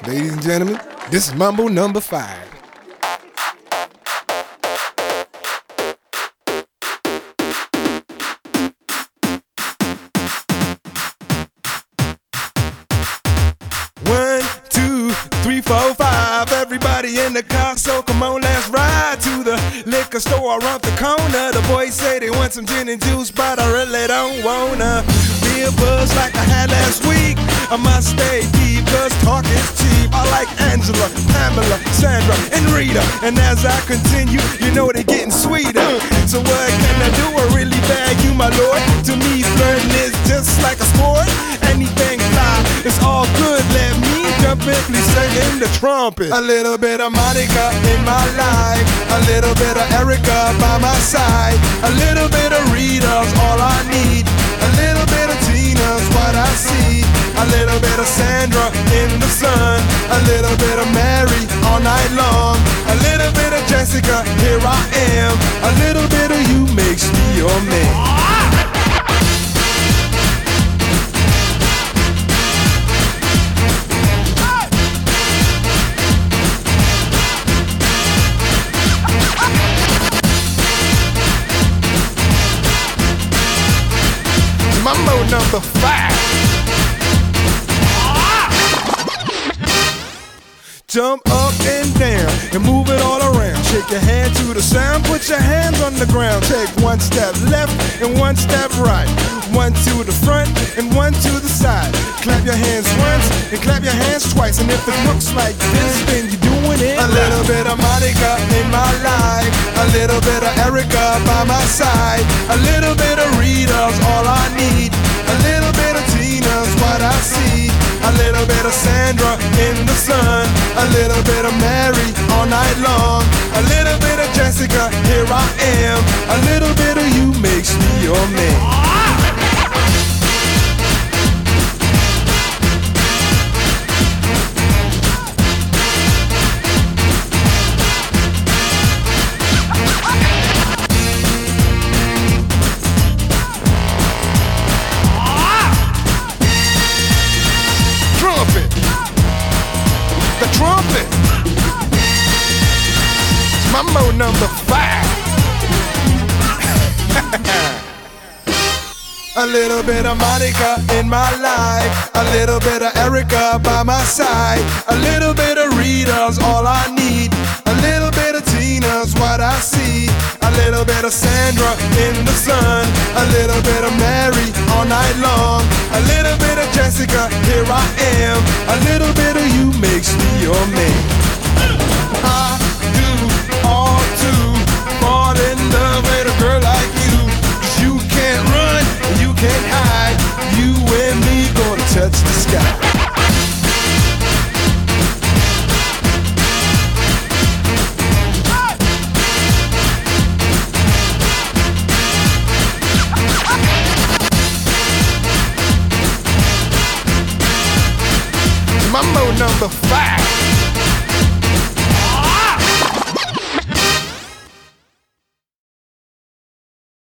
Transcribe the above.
Ladies and gentlemen, this is Mambo number 5. One, two, three, four, five. Everybody in the car, so come on, let's ride to the liquor store around the corner. The boys say they want some gin and juice, but I really don't wanna be a buzz like I had last week. I must stay deep, cause talk is cheap. I like Angela, Pamela, Sandra, and Rita. And as I continue, you know they're getting sweeter. So what can I do? I really bag you, my lord. To me, flirting is just like a sport. Anything fly, it's all good. Let me jump in, please sing the trumpet. A little bit of Monica in my life, a little bit of Erica by my side, a little bit of Rita's all I need, a little bit of Tina's what I see, a little bit of Sandra in the sun, a little bit of Mary all night long, a little bit of Jessica, here I am, a little bit of you makes me your man. Mambo number 5. Jump up and down and move it all around. Shake your hand to the sound, put your hands on the ground. Take one step left and one step right. One to the front and one to the side. Clap your hands once and clap your hands twice. And if it looks like this, then you're doing it. A little bit of Monica in my life, a little bit of Erica by my side, a little bit of Rita's all I need, a little bit of Tina's what I see, a little bit of Sandra in the sun, a little bit of Mary all night long, a little bit of Jessica, here I am, a little bit of you makes me your man. The trumpet. Mambo number 5. A little bit of Monica in my life, a little bit of Erica by my side, a little bit of Rita's all I need, a little bit of Tina's what I see, a little bit of Sandra in the sun, a little bit of Mary all night long, a little bit of Jessica, here I am, a little bit of you makes me your man. I do all to fall in love with a girl like you, 'cause you can't run, you can't hide, you and me gonna touch the sky. Mambo number 5.